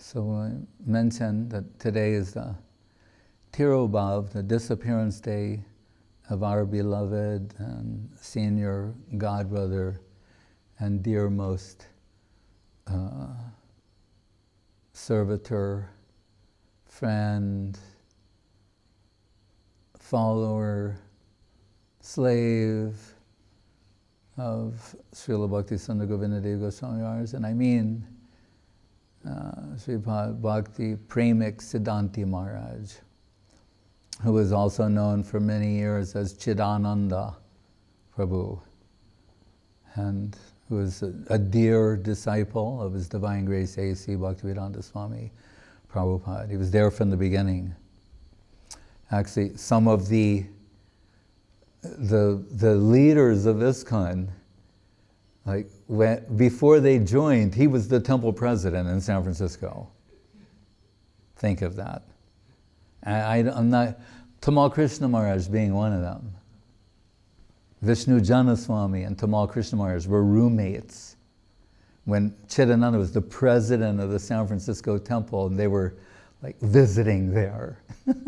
So I mentioned that today is the Tirobhav, the disappearance day of our beloved and senior godbrother and dearmost servitor, friend, follower, slave of Srila Bhaktisiddhanta Govindadev Goswami Maharaj, and I mean Sripad Bhakti Premik Siddhanti Maharaj, who was also known for many years as Chidananda Prabhu, and who was a dear disciple of His Divine Grace A.C. Bhaktivedanta Swami Prabhupada. He was there from the beginning. Actually, some of the leaders of ISKCON, before they joined, he was the temple president in San Francisco. Think of that. I'm not, Tamal Krishna Maharaj being one of them. Vishnu Janaswami and Tamal Krishna Maharaj were roommates when Chidananda was the president of the San Francisco temple, and they were visiting there.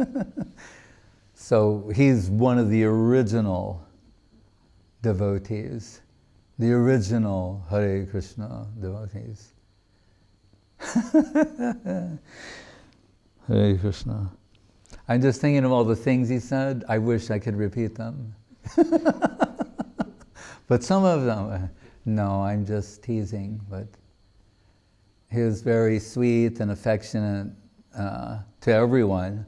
So he's one of the original devotees, the original Hare Krishna devotees. Hare Krishna. I'm just thinking of all the things he said. I wish I could repeat them. But some of them, no, I'm just teasing. But he was very sweet and affectionate to everyone.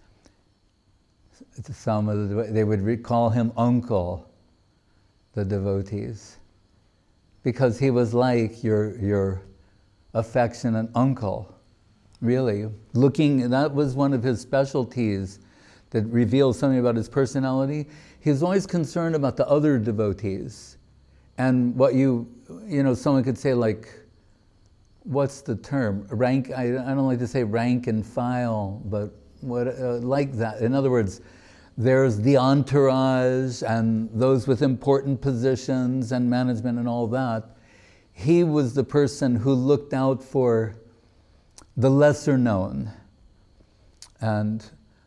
They would call him uncle, the devotees, because he was like your affectionate uncle. Really, that was one of his specialties that reveals something about his personality. He was always concerned about the other devotees. And what someone could say what's the term? Rank, I don't like to say rank and file, but like that. In other words, there's the entourage and those with important positions and management and all that. He was the person who looked out for the lesser known and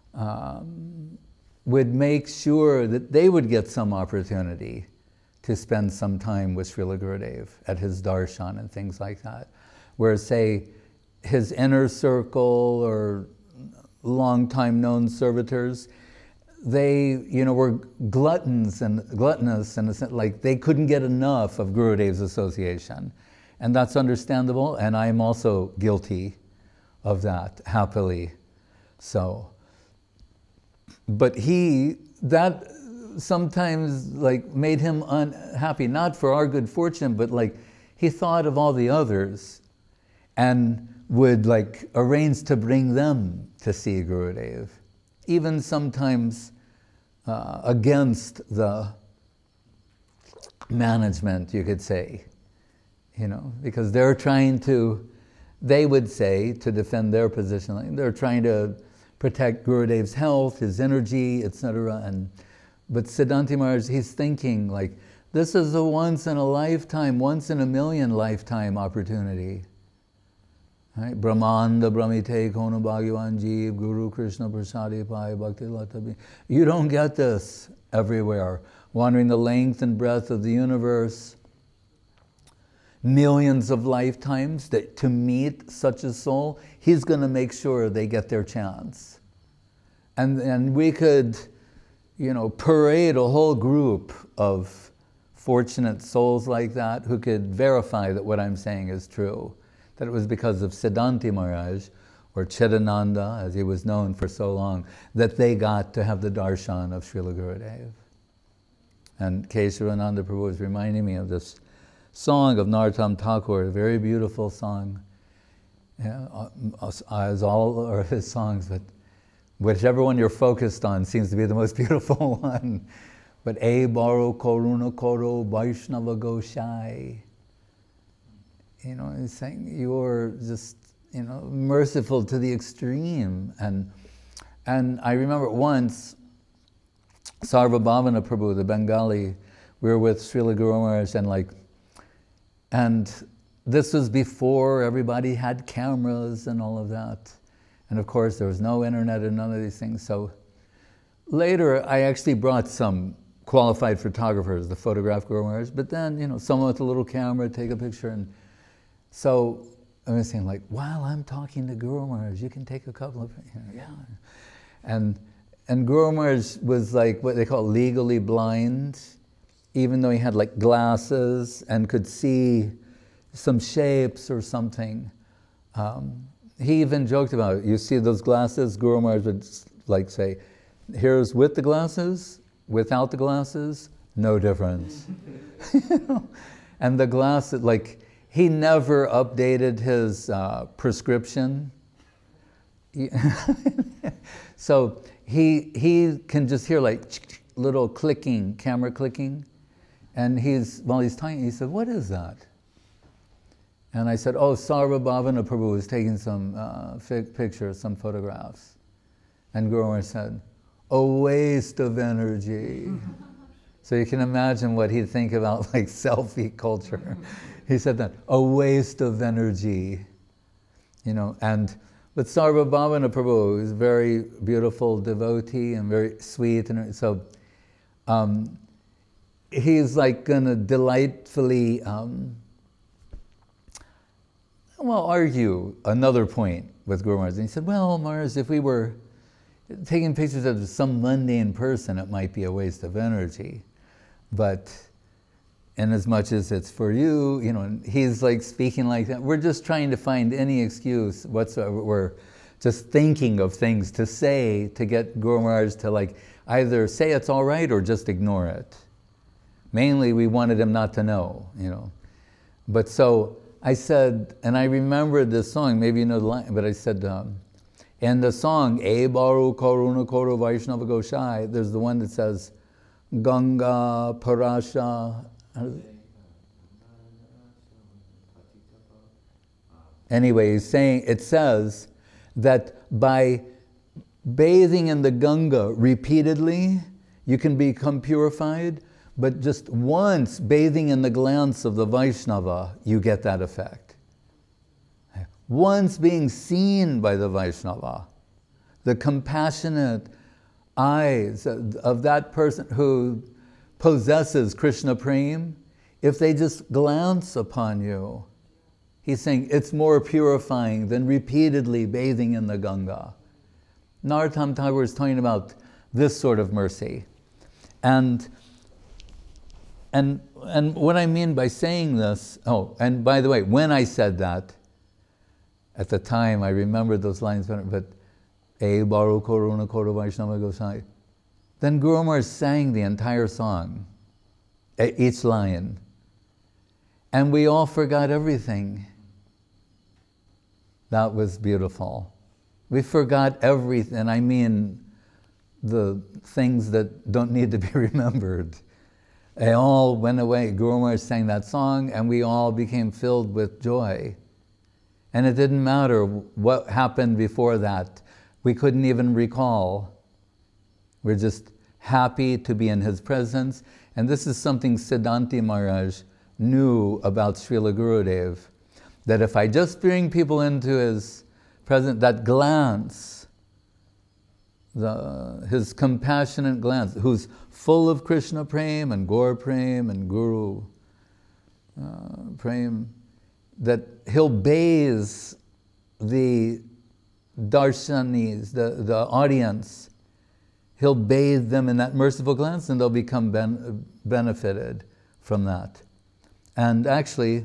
would make sure that they would get some opportunity to spend some time with Srila Gurudev at his darshan and things like that. Whereas, say, his inner circle or long-time known servitors, they were gluttonous and they couldn't get enough of Gurudev's association. And that's understandable, and I'm also guilty of that, happily so. But that sometimes made him unhappy, not for our good fortune, but he thought of all the others and would arrange to bring them to see Gurudev, even sometimes against the management, you could say, because they're trying to, they would say, to defend their position, they're trying to protect Gurudev's health, his energy, etc. But Siddhanti Maharaj, he's thinking this is a once in a lifetime, once in a million lifetime opportunity. Right? Brahmanda Brahmite Kona Bhagavan Jeev Guru Krishna Prasadi Pai Bhakti Latabi. You don't get this everywhere. Wandering the length and breadth of the universe, millions of lifetimes to meet such a soul, he's going to make sure they get their chance. And we could, parade a whole group of fortunate souls like that who could verify that what I'm saying is true. That it was because of Siddhanti Maharaj, or Chidananda, as he was known for so long, that they got to have the darshan of Srila Gurudev. And Keshavananda Prabhu was reminding me of this song of Narottam Thakur, a very beautiful song, as all are his songs, but whichever one you're focused on seems to be the most beautiful one. But E Baro Karuna Koro Vaishnava Goshai. He's saying you're just, merciful to the extreme. And I remember once, Sarvabhavana Prabhu, the Bengali, we were with Srila Guru Maharaj, and this was before everybody had cameras and all of that. And of course, there was no internet and none of these things. So later, I actually brought some qualified photographers to photograph Guru Maharaj, but then, someone with a little camera, take a picture. And so I was saying, like, while I'm talking to Guru Maharaj, you can take a couple of, yeah. And Guru Maharaj was like what they call legally blind, even though he had like glasses and could see some shapes or something. He even joked about it. You see those glasses? Guru Maharaj would like say, here's with the glasses, without the glasses, no difference. And the glasses, like, he never updated his prescription. So he can just hear like little clicking, camera clicking. And while he's talking, he said, what is that? And I said, oh, Sarva Bhavana Prabhu is taking some pictures, some photographs. And Guru Maharaj said, a waste of energy. So you can imagine what he'd think about like selfie culture. He said that, a waste of energy. But Sarva Bhavana Prabhu is a very beautiful devotee and very sweet. And so he's like gonna delightfully argue another point with Guru Maharaj. And he said, well, Maharaj, if we were taking pictures of some mundane person, it might be a waste of energy. But in as much as it's for you, and he's like speaking like that. We're just trying to find any excuse whatsoever. We're just thinking of things to say to get Guru Maharaj to like either say it's all right or just ignore it. Mainly we wanted him not to know, But so I said, and I remembered this song, maybe you know the line, but I said, in the song, E Baru Karuna Koro Vaishnava Goshai, there's the one that says, Ganga Parasha. Anyway, it says that by bathing in the Ganga repeatedly, you can become purified, but just once bathing in the glance of the Vaishnava, you get that effect. Once being seen by the Vaishnava, the compassionate eyes of that person who possesses Krishna Prem, if they just glance upon you, he's saying it's more purifying than repeatedly bathing in the Ganga. Narottam Thakur is talking about this sort of mercy. And what I mean by saying this, and by the way, when I said that, at the time I remembered those lines, but E Baru Karuna Koro Vaishnava Gosai. Then Guru Maharaj sang the entire song, each line. And we all forgot everything. That was beautiful. We forgot everything, I mean the things that don't need to be remembered. They all went away. Guru Maharaj sang that song and we all became filled with joy. And it didn't matter what happened before that. We couldn't even recall. We're just happy to be in his presence. And this is something Siddhanti Maharaj knew about Srila Gurudev, that if I just bring people into his presence, that glance, his compassionate glance, who's full of Krishna Prem and Gaur Prem and Guru Prem, that he'll bathe the darshanis, the audience, he'll bathe them in that merciful glance and they'll become benefited from that. And actually,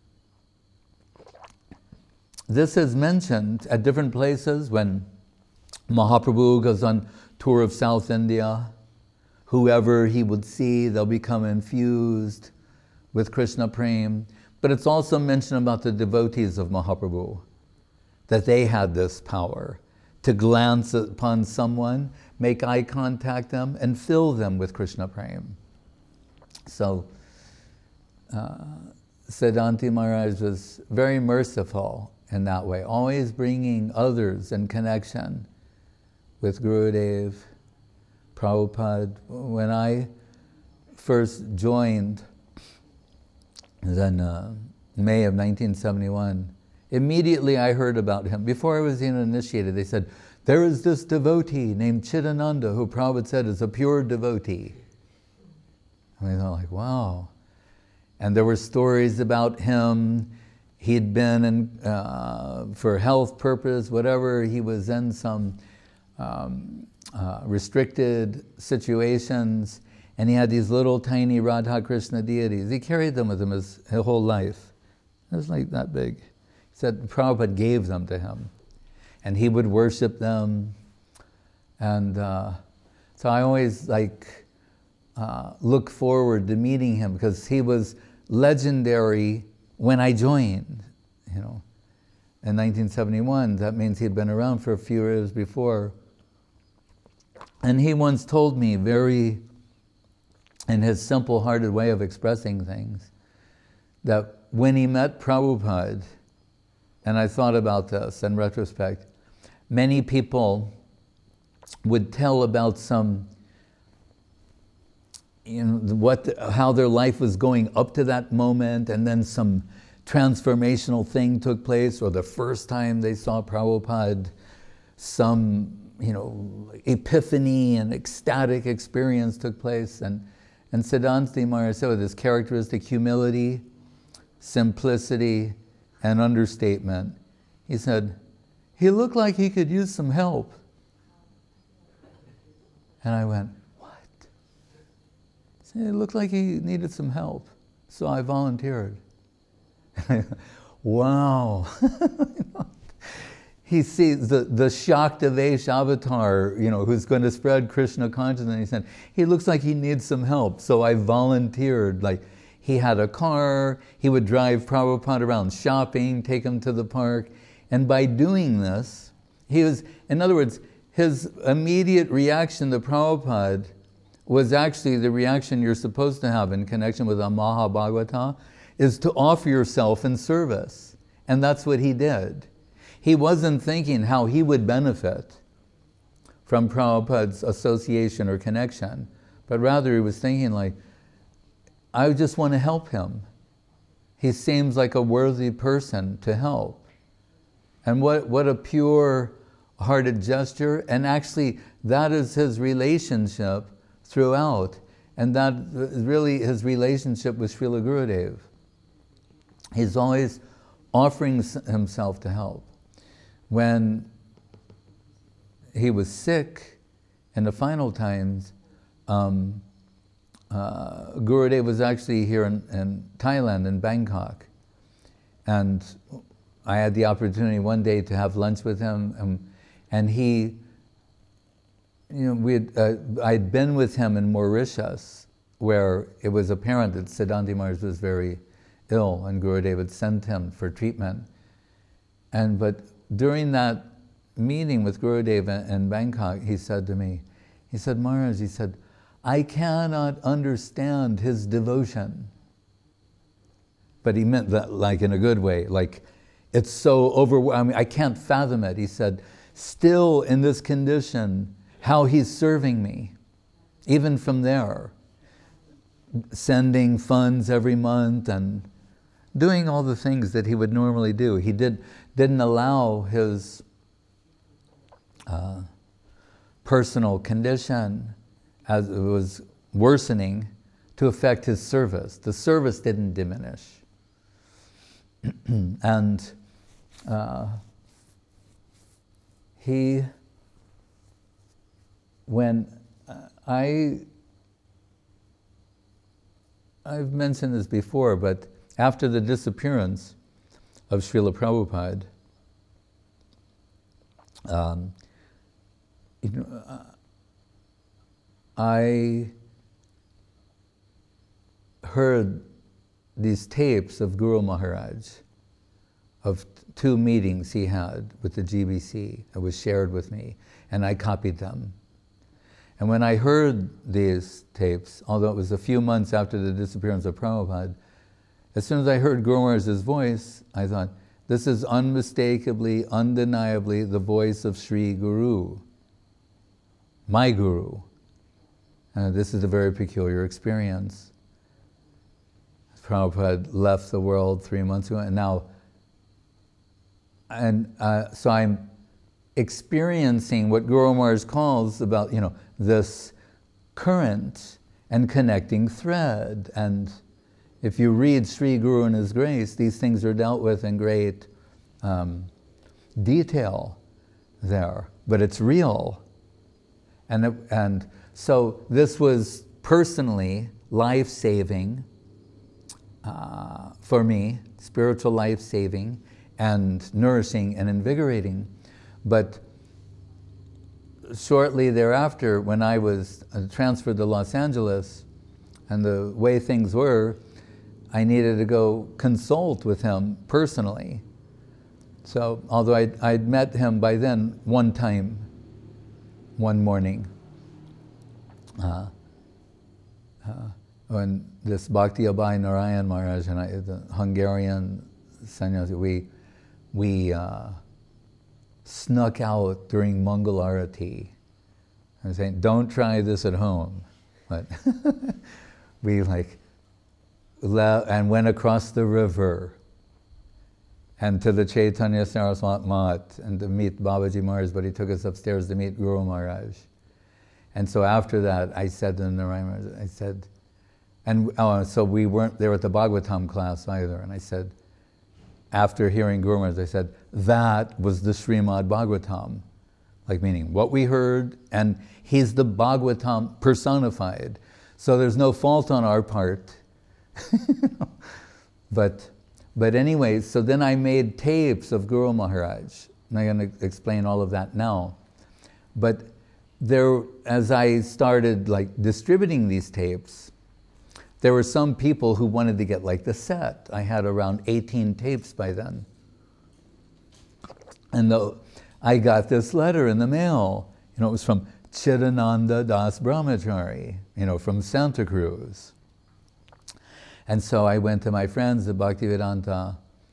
this is mentioned at different places when Mahaprabhu goes on tour of South India. Whoever he would see, they'll become infused with Krishna Prem. But it's also mentioned about the devotees of Mahaprabhu, that they had this power to glance upon someone, make eye contact them, and fill them with Krishna Prem. So, Siddhanti Maharaj was very merciful in that way, always bringing others in connection with Gurudev, Prabhupada. When I first joined, then May of 1971. Immediately I heard about him. Before I was even initiated, they said, there is this devotee named Chidananda who Prabhupada said is a pure devotee. And I thought, like, wow. And there were stories about him. He'd been in, for health purpose, whatever, he was in some restricted situations, and he had these little tiny Radha Krishna deities. He carried them with him his whole life. It was like that big. He said Prabhupada gave them to him, and he would worship them. And so I always look forward to meeting him, because he was legendary when I joined, in 1971. That means he'd been around for a few years before. And he once told me, very in his simple-hearted way of expressing things, that when he met Prabhupada, and I thought about this in retrospect, many people would tell about some, how their life was going up to that moment, and then some transformational thing took place, or the first time they saw Prabhupada, some epiphany and ecstatic experience took place. And Siddhanta Maharaj said, with his characteristic humility, simplicity, and understatement, he said, he looked like he could use some help. And I went, what? He said, it looked like he needed some help, so I volunteered. Wow. He sees the Shaktavesh avatar, who's going to spread Krishna consciousness. And he said, he looks like he needs some help, so I volunteered. Like, he had a car, he would drive Prabhupada around shopping, take him to the park. And by doing this, in other words, his immediate reaction to Prabhupada was actually the reaction you're supposed to have in connection with a Mahabhagavata, is to offer yourself in service. And that's what he did. He wasn't thinking how he would benefit from Prabhupada's association or connection, but rather he was thinking like, I just want to help him. He seems like a worthy person to help. And what a pure-hearted gesture. And actually, that is his relationship throughout. And that is really his relationship with Srila Gurudev. He's always offering himself to help. When he was sick in the final times, Gurudev was actually here in Thailand, in Bangkok. And I had the opportunity one day to have lunch with him, and he, I'd been with him in Mauritius, where it was apparent that Siddhanta Maharaj was very ill, and Gurudev had sent him for treatment. But during that meeting with Gurudev in Bangkok, he said to me, Maharaj, I cannot understand his devotion. But he meant that like in a good way, like it's so overwhelming, I can't fathom it. He said, still in this condition, how he's serving me, even from there, sending funds every month and doing all the things that he would normally do. He didn't allow his personal condition, as it was worsening, to affect his service. The service didn't diminish. And I've mentioned this before, but after the disappearance of Srila Prabhupada, I heard these tapes of Guru Maharaj, of 2 meetings he had with the GBC. It was shared with me, and I copied them. And when I heard these tapes, although it was a few months after the disappearance of Prabhupada, as soon as I heard Guru Maharaj's voice, I thought, this is unmistakably, undeniably the voice of Sri Guru, my Guru. This is a very peculiar experience. Prabhupada left the world 3 months ago, and now, so I'm experiencing what Guru Maharaj calls about, this current and connecting thread. And if you read Sri Guru and His Grace, these things are dealt with in great detail there, but it's real. And so this was personally life-saving for me, spiritual life-saving and nourishing and invigorating. But shortly thereafter, when I was transferred to Los Angeles, and the way things were, I needed to go consult with him personally. So, although I'd met him by then one time, one morning, when this Bhakti Abhay Narayan Maharaj and I, the Hungarian sannyasi, we snuck out during Mangal Arati. I was saying, don't try this at home. But we and went across the river and to the Chaitanya Saraswat Mat and to meet Babaji Maharaj, but he took us upstairs to meet Guru Maharaj. And so after that, I said to Narayan Maharaj, I said, so we weren't there at the Bhagavatam class either, and I said, after hearing Guru Maharaj, I said, that was the Srimad Bhagavatam. Like meaning what we heard, and he's the Bhagavatam personified. So there's no fault on our part. But anyway, so then I made tapes of Guru Maharaj. And I'm going to explain all of that now. But there, as I started distributing these tapes, there were some people who wanted to get the set. I had around 18 tapes by then. And I got this letter in the mail. It was from Chidananda Das Brahmachari, from Santa Cruz. And so I went to my friends at Bhaktivedanta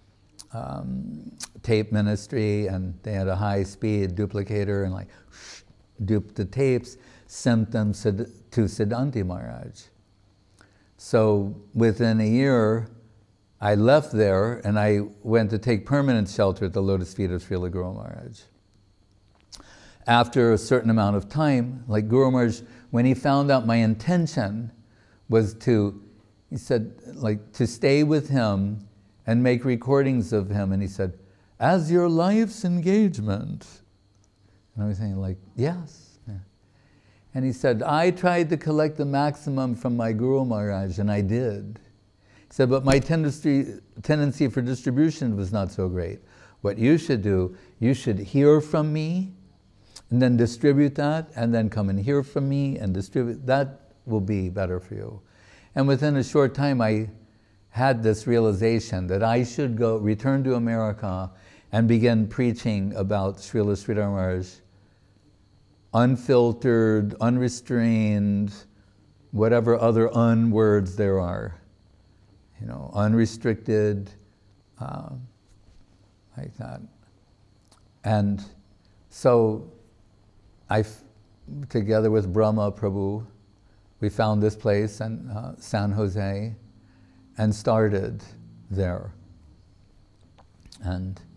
tape ministry, and they had a high-speed duplicator, and duped the tapes, sent them to Siddhanti Maharaj. So within a year, I left there and I went to take permanent shelter at the lotus feet of Srila Guru Maharaj. After a certain amount of time, Guru Maharaj, when he found out my intention was he said, to stay with him and make recordings of him, and he said, as your life's engagement. And I was saying yes. And he said, I tried to collect the maximum from my Guru Maharaj, and I did. He said, but my tendency for distribution was not so great. What you should do, you should hear from me, and then distribute that, and then come and hear from me and distribute. That will be better for you. And within a short time, I had this realization that I should return to America and begin preaching about Srila Sridhar Maharaj, unfiltered, unrestrained, whatever other words there are, unrestricted, like that. And so together with Brahma Prabhu, we found this place in San Jose and started there. And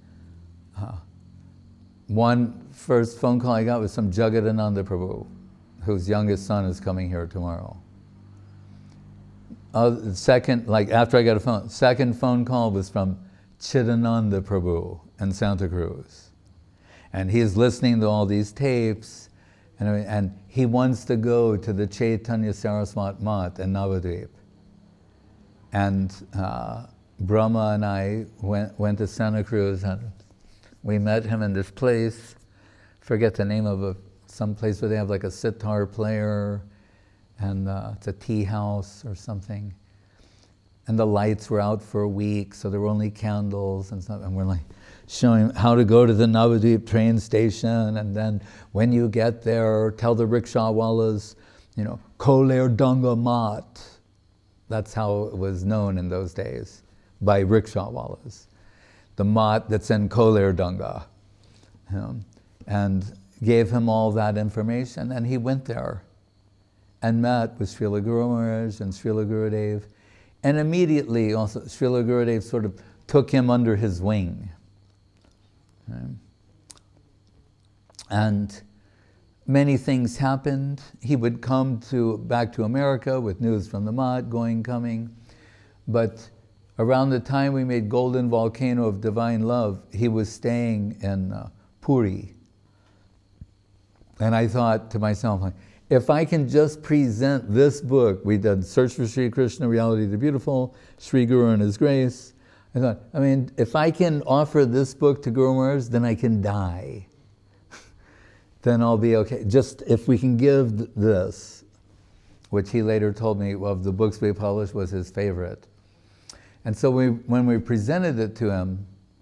one first phone call I got was from Jagadananda Prabhu, whose youngest son is coming here tomorrow. Second, after I got a phone, second phone call was from Chidananda Prabhu in Santa Cruz. And he's listening to all these tapes, and he wants to go to the Chaitanya Saraswat Mat in Navadvip. And Brahma and I went to Santa Cruz, and we met him in this place, forget the name of some place where they have a sitar player, and it's a tea house or something. And the lights were out for a week, so there were only candles and stuff. And we're showing him how to go to the Navadvip train station, and then when you get there, tell the rickshaw-wallas, Koler Dunga Mat. That's how it was known in those days, by rickshaw-wallas. The mat that's in Koler Dunga. And gave him all that information, and he went there and met with Srila Guru Maharaj and Srila Gurudev And immediately also Srila Gurudev sort of took him under his wing. Right? And many things happened. He would come back to America with news from the Math, going, coming. But around the time we made Golden Volcano of Divine Love, he was staying in Puri. And I thought to myself, like, if I can just present this book, we did Search for Sri Krishna, Reality the Beautiful, Sri Guru and His Grace. I thought, if I can offer this book to Guru Maharaj, then I can die. Then I'll be okay. Just if we can give this, which he later told me of the books we published was his favorite. And so when we presented it to him,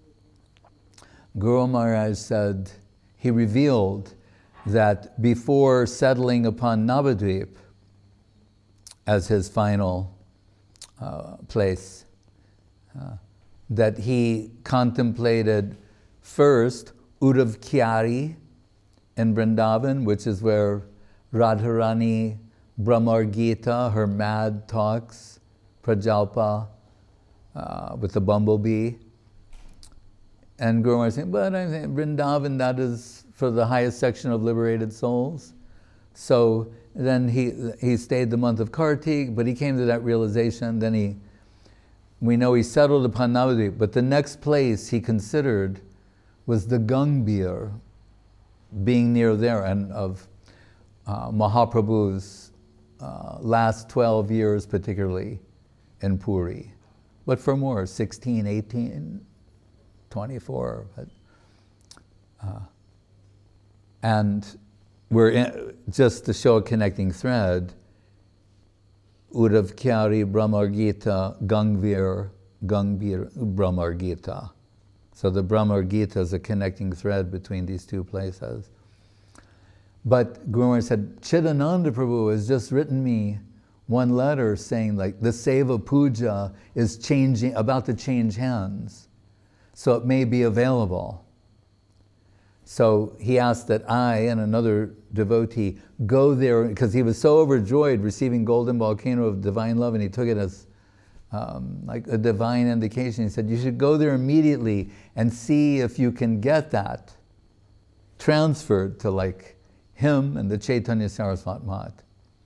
Guru Maharaj said, he revealed that before settling upon Navadvip as his final place, that he contemplated first Uddhav Kyari in Vrindavan, which is where Radharani Brahmar Gita, her mad talks, Prajalpa, with the bumblebee. And Guru Maharaj saying, but I think Vrindavan, that is for the highest section of liberated souls. So then he stayed the month of Kartik, but he came to that realization. Then we know he settled upon Navadvip, but the next place he considered was the Gangbir, being near there, and of Mahaprabhu's last 12 years particularly in Puri. But for more, 16, 18, 24. But, and just to show a connecting thread, Uddhav Kyari Brahmar Gita, Gangbir Brahmar Gita. So the Brahmar Gita is a connecting thread between these two places. But Guru Maharaj said, Chidananda Prabhu has just written me one letter saying like the Seva Puja is about to change hands. So it may be available. So he asked that I and another devotee go there, because he was so overjoyed receiving Golden Volcano of Divine Love, and he took it as like a divine indication. He said, you should go there immediately and see if you can get that transferred to like him and the Chaitanya Saraswat Math.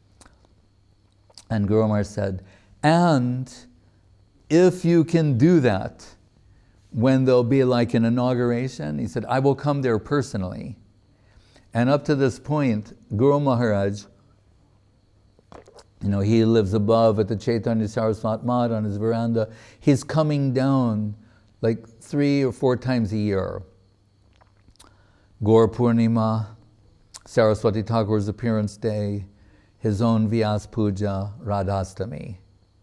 And Guru Maharaj said, and if you can do that, when there'll be like an inauguration, he said, I will come there personally. And up to this point, Guru Maharaj, he lives above at the Chaitanya Saraswat Math on his veranda. He's coming down like 3 or 4 times a year. Gaur Purnima, Saraswati Thakur's appearance day, his own Vyas Puja, Radhastami.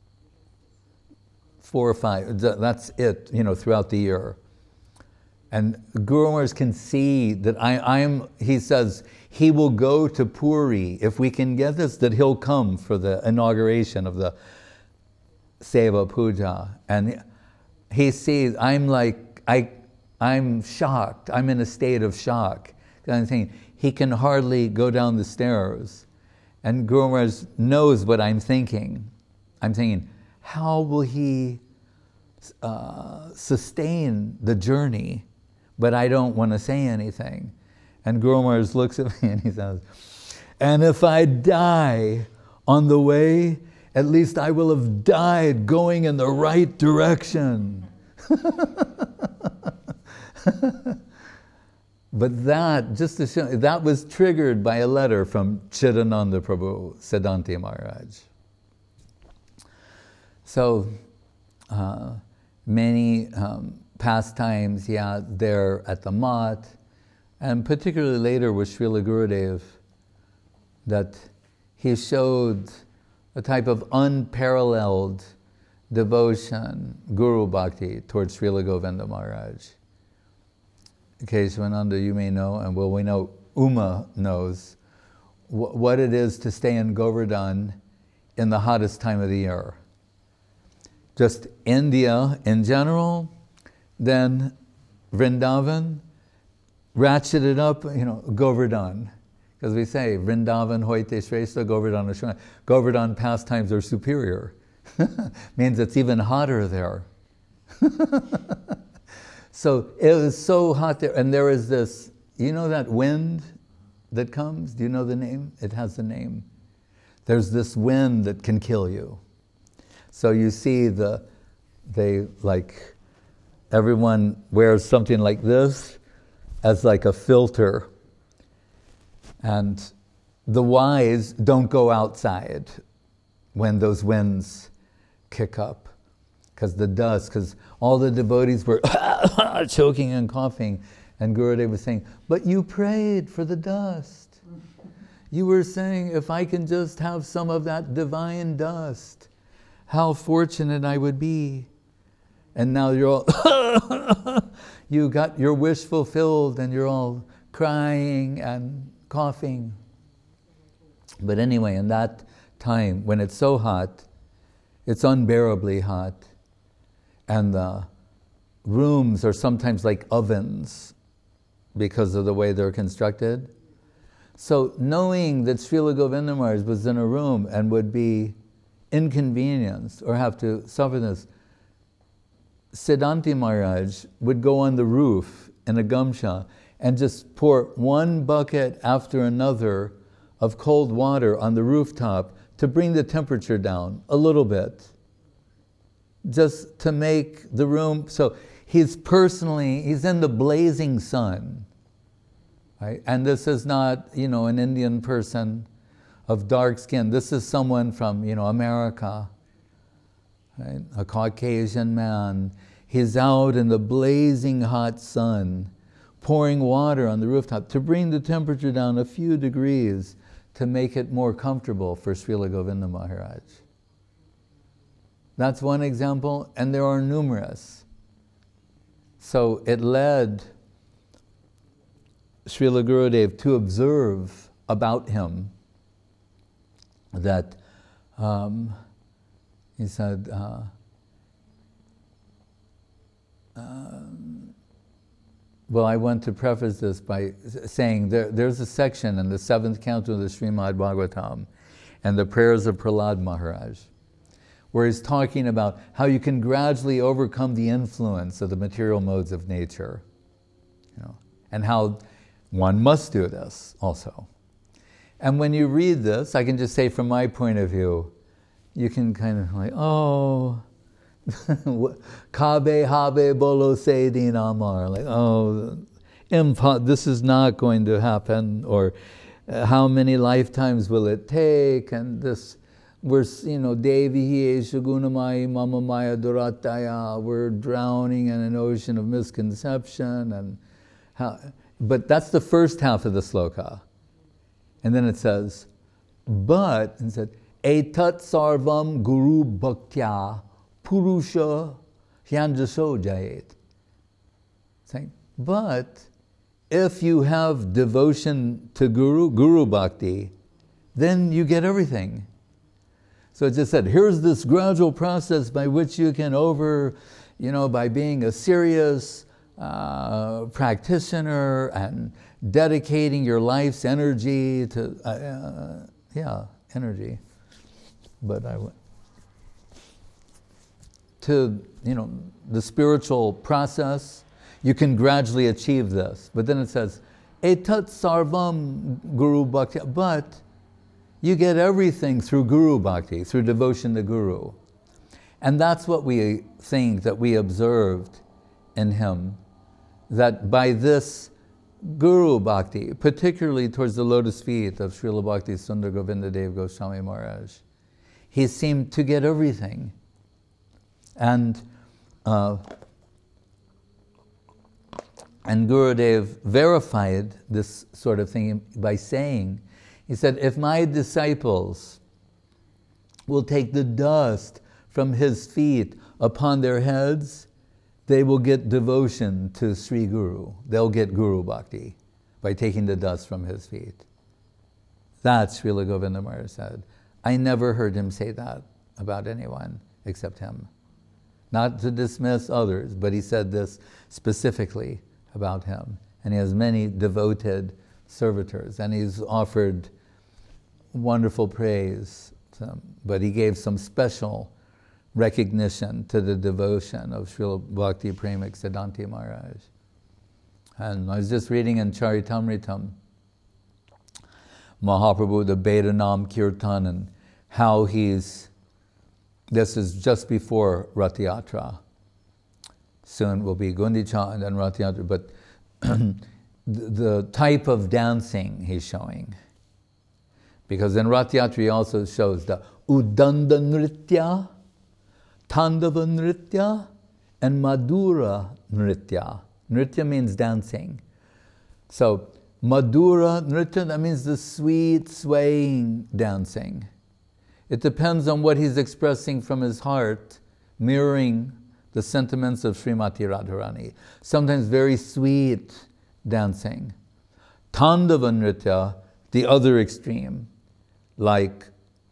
4 or 5, that's it, throughout the year. And Guru Maharaj can see that he says, he will go to Puri, if we can get this, that he'll come for the inauguration of the Seva Puja. And he sees, I'm shocked, I'm in a state of shock. I'm saying, he can hardly go down the stairs. And Guru Maharaj knows what I'm thinking. I'm thinking, how will he sustain the journey? But I don't want to say anything. And Guru Maharaj looks at me and he says, and if I die on the way, at least I will have died going in the right direction. But that, just to show, that was triggered by a letter from Chidananda Prabhu, Siddhanti Maharaj. So, many pastimes there at the Math, and particularly later with Srila Gurudev, that he showed a type of unparalleled devotion, Guru Bhakti, towards Srila Govinda Maharaj. Keshavananda, you may know, and we know Uma knows, what it is to stay in Govardhan in the hottest time of the year. Just India in general, then Vrindavan, ratcheted up, Govardhan. Because we say, Vrindavan hoite shrestha, Govardhan Ashrana. Govardhan pastimes are superior. Means it's even hotter there. So it was so hot there, and there is this, you know that wind that comes? Do you know the name? It has a name. There's this wind that can kill you. So you see everyone wears something like this as like a filter. And the wise don't go outside when those winds kick up. Because all the devotees were choking and coughing. And Gurudev was saying, but you prayed for the dust. You were saying, if I can just have some of that divine dust, how fortunate I would be. And now you're all, you got your wish fulfilled and you're all crying and coughing. But anyway, in that time, when it's so hot, it's unbearably hot. And the rooms are sometimes like ovens because of the way they're constructed. So knowing that Srila Govinda Maharaj was in a room and would be inconvenienced or have to suffer this, Siddhanti Maharaj would go on the roof in a gamsha and just pour one bucket after another of cold water on the rooftop to bring the temperature down a little bit, just to make the room, so he's in the blazing sun, right? And this is not, an Indian person of dark skin. This is someone from, America, right? A Caucasian man. He's out in the blazing hot sun, pouring water on the rooftop to bring the temperature down a few degrees to make it more comfortable for Srila Govinda Maharaj. That's one example, and there are numerous. So it led Srila Gurudev to observe about him that he said, well, I want to preface this by saying there's a section in the 7th canto of the Srimad Bhagavatam and the prayers of Prahlad Maharaj, where he's talking about how you can gradually overcome the influence of the material modes of nature, and how one must do this also. And when you read this, I can just say from my point of view, you can kind of like, oh, Kabe habe bolo se din amar, like, oh, this is not going to happen, or how many lifetimes will it take, and this, we're, Devi Shagunamai Mama Maya Durataya, we're drowning in an ocean of misconception, and but that's the first half of the sloka. And then it says, but, and said, Etat sarvam guru bhaktya purusha hyanjaso jayet. Saying, but if you have devotion to Guru Bhakti, then you get everything. So it just said, here's this gradual process by which you can by being a serious practitioner and dedicating your life's energy to, energy. But to the spiritual process, you can gradually achieve this. But then it says, Etat sarvam guru bhakti, but you get everything through Guru Bhakti, through devotion to Guru. And that's what we think that we observed in him, that by this Guru Bhakti, particularly towards the lotus feet of Srila Bhakti Sundar Govinda Dev Goswami Maharaj, he seemed to get everything. And Gurudev verified this sort of thing by saying, he said, if my disciples will take the dust from his feet upon their heads, they will get devotion to Sri Guru. They'll get Guru Bhakti by taking the dust from his feet. That's Srila Govinda Maharaj said. I never heard him say that about anyone except him. Not to dismiss others, but he said this specifically about him. And he has many devoted servitors, and he's offered wonderful praise to them. But he gave some special recognition to the devotion of Srila Bhakti Premik Siddhanti Maharaj. And I was just reading in Charitamritam, Mahaprabhu, the Beta Nam Kirtan, and how this is just before Rath Yatra. Soon will be Gundicha and then Rath Yatra, but the type of dancing he's showing. Because in Rath Yatra he also shows the Udanda Nritya, Tandava Nritya, and Madhura Nritya. Nritya means dancing. So Madhura Nritya, that means the sweet, swaying dancing. It depends on what he's expressing from his heart, mirroring the sentiments of Srimati Radharani. Sometimes very sweet dancing. Tandava Nritya, the other extreme, like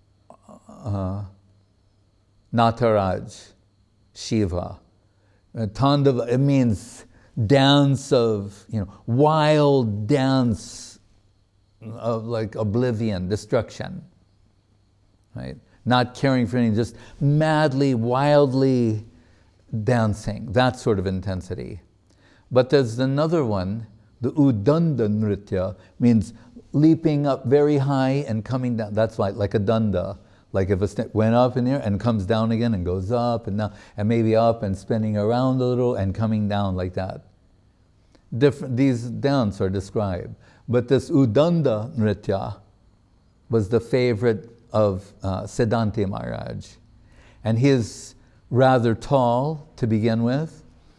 Nataraj, Shiva. Tandava, it means dance of, wild dance of like oblivion, destruction, right? Not caring for anything, just madly, wildly dancing, that sort of intensity. But there's another one, the Udanda Nritya, means leaping up very high and coming down. That's like a danda. Like if a snake went up in there and comes down again and goes up and down, and maybe up and spinning around a little and coming down like that. These dance are described. But this Udanda Nritya was the favorite of Siddhanti Maharaj. And he is rather tall to begin with.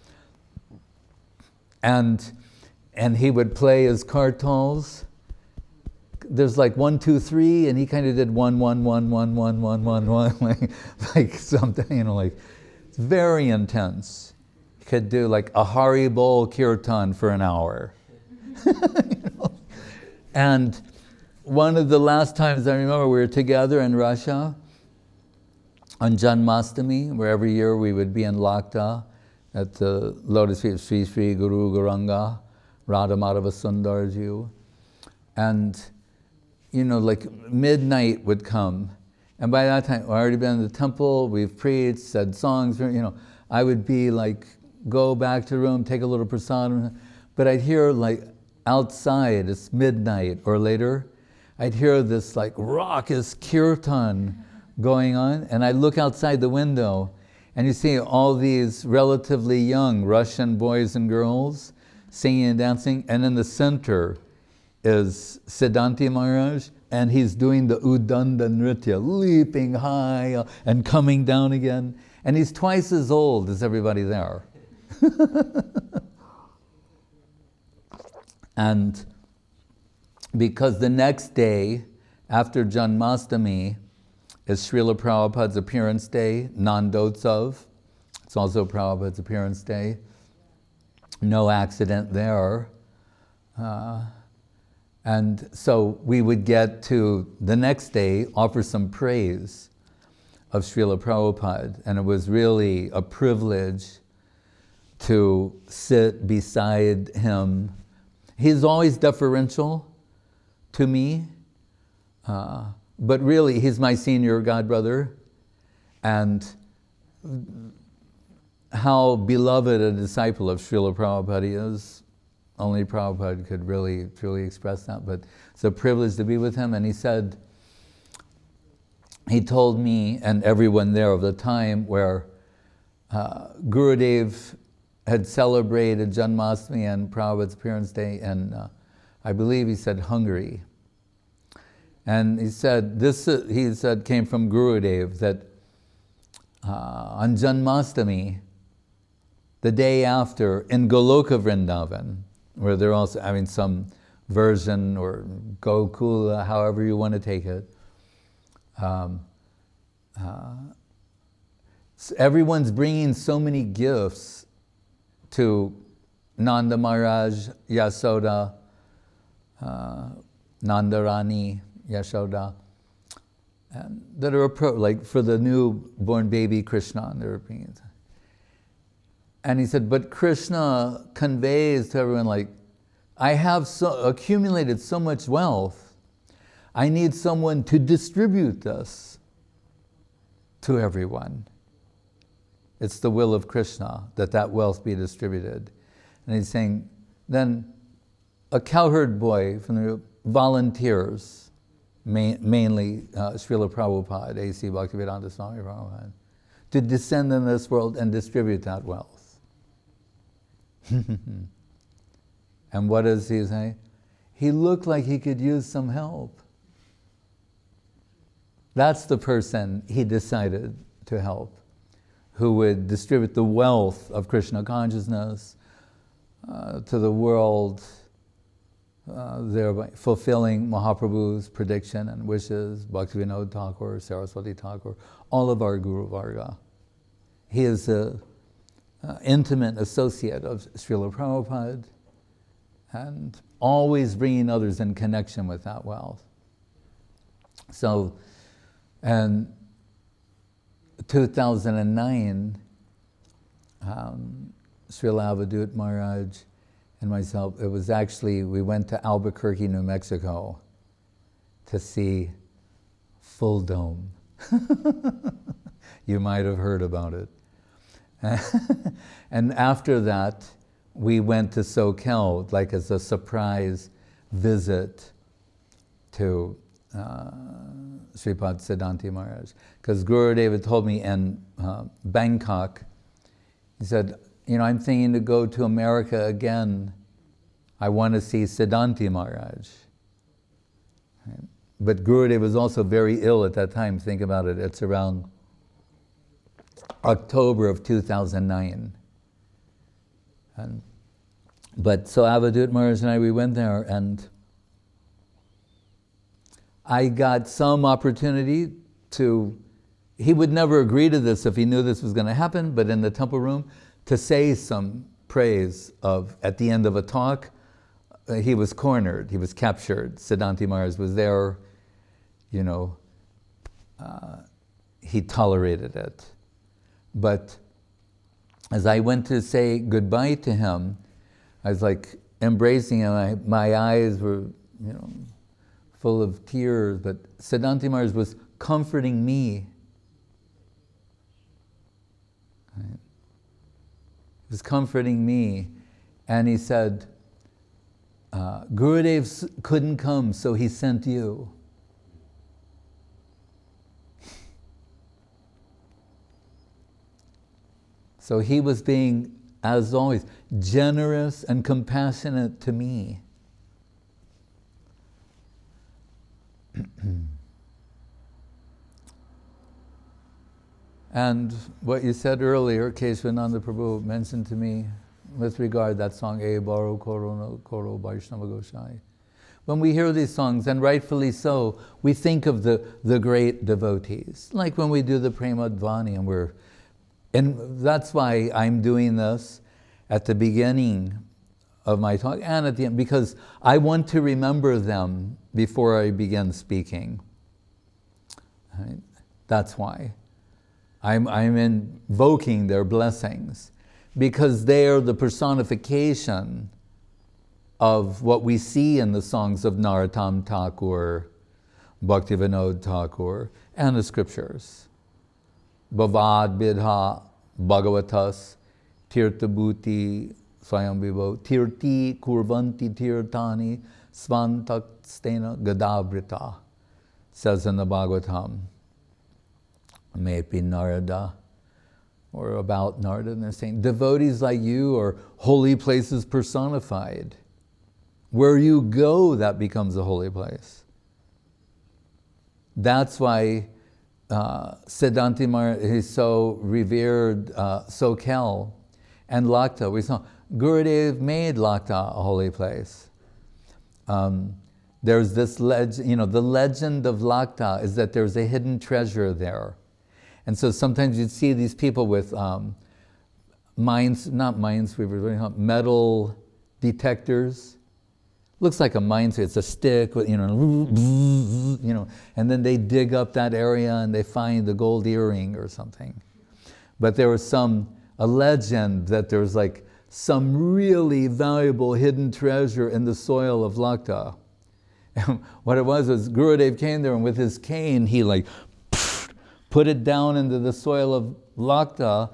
And he would play his kartals. There's like 1, 2, 3, and he kind of did 1, 1, 1, 1, 1, 1, 1, 1, like something, like it's very intense. He could do like a Haribol Kirtan for an hour. And one of the last times I remember we were together in Russia on Janmashtami, where every year we would be in Lakta at the Lotus Feet of Sri Sri Guru Gauranga, Radha Madhava Sundarji. And like midnight would come. And by that time, I've already been in the temple, we've preached, said songs, I would be like, go back to the room, take a little prasadam. But I'd hear like outside, it's midnight or later, I'd hear this like raucous kirtan going on. And I'd look outside the window and you see all these relatively young Russian boys and girls singing and dancing. And in the center is Siddhanti Maharaj, and he's doing the Udanda Nritya, leaping high and coming down again. And he's twice as old as everybody there. And because the next day, after Janmashtami, is Srila Prabhupada's appearance day, Nandotsav. It's also Prabhupada's appearance day. No accident there. And so we would get to the next day, offer some praise of Srila Prabhupada. And it was really a privilege to sit beside him. He's always deferential to me, but really he's my senior godbrother. And how beloved a disciple of Srila Prabhupada he is. Only Prabhupada could really, truly express that, but it's a privilege to be with him. And he told me and everyone there of the time where Gurudev had celebrated Janmashtami and Prabhupada's appearance day in, I believe he said Hungary. And he said, came from Gurudev that on Janmashtami, the day after, in Goloka Vrindavan, where they're also having some version or Gokula, however you want to take it. Everyone's bringing so many gifts to Nanda Maharaj, Yasoda, Nandarani, Yashoda, and that are like for the newborn baby Krishna. They're bringing. And he said, but Krishna conveys to everyone like, I have accumulated so much wealth, I need someone to distribute this to everyone. It's the will of Krishna that wealth be distributed. And he's saying, then a cowherd boy from the volunteers, mainly Srila Prabhupada, A.C. Bhaktivedanta Swami Prabhupada, to descend in this world and distribute that wealth. And what does he say? He looked like he could use some help. That's the person he decided to help, who would distribute the wealth of Krishna consciousness to the world, thereby fulfilling Mahaprabhu's prediction and wishes, Bhaktivinoda Thakur, Saraswati Thakur, all of our Guru Varga. He is an intimate associate of Srila Prabhupada and always bringing others in connection with that wealth. So, and 2009, Srila Avadut Maharaj and myself, it was actually, we went to Albuquerque, New Mexico to see Full Dome. You might have heard about it. And after that, we went to SoCal, like as a surprise visit to Sripad Siddhanti Maharaj. Because Gurudev had told me in Bangkok, he said, you know, I'm thinking to go to America again. I want to see Siddhanti Maharaj. But Gurudev was also very ill at that time. Think about it. It's around October of 2009. But so Avadut Maharaj and I, we went there, and I got some opportunity to, he would never agree to this if he knew this was going to happen, but in the temple room, to say some praise of, at the end of a talk, he was cornered, he was captured. Siddhanti Maharaj was there, you know, he tolerated it. But as I went to say goodbye to him, I was like embracing him. My eyes were, you know, full of tears, but Siddhanti Maharaj was comforting me. Right? He was comforting me, and he said, Gurudev couldn't come, so he sent you. So he was being, as always, generous and compassionate to me. And what you said earlier, Keshavananda Prabhu mentioned to me with regard that song, E Baro Koro Koro Vaishnava Gosai. When we hear these songs, and rightfully so, we think of the great devotees. Like when we do the Prema Dhvani, and that's why I'm doing this at the beginning of my talk and at the end, because I want to remember them before I begin speaking. Right? That's why. I'm invoking their blessings, because they are the personification of what we see in the songs of Narottam Thakur, Bhaktivinoda Thakur, and the scriptures. Bhavad Bidha Bhagavatas Tirtha Bhuti Swayambhivo Tirti Kurvanti Tirtani Svantakstena Gadavrita, says in the Bhagavatam. May it be Narada, or about Narada, and they're saying, devotees like you are holy places personified. Where you go, that becomes a holy place. That's why Siddhanti Maharaj is so revered, SoCal, and Lakta. We saw Gurudev made Lakta a holy place. There's this legend, you know, the legend of Lakta is that there's a hidden treasure there. And so sometimes you'd see these people with metal detectors. Looks like a minesweeper. It's a stick with, you know, and then they dig up that area and they find the gold earring or something. But there was a legend that there was like some really valuable hidden treasure in the soil of Lakta. And what it was Gurudev came there, and with his cane, he like put it down into the soil of Lakta,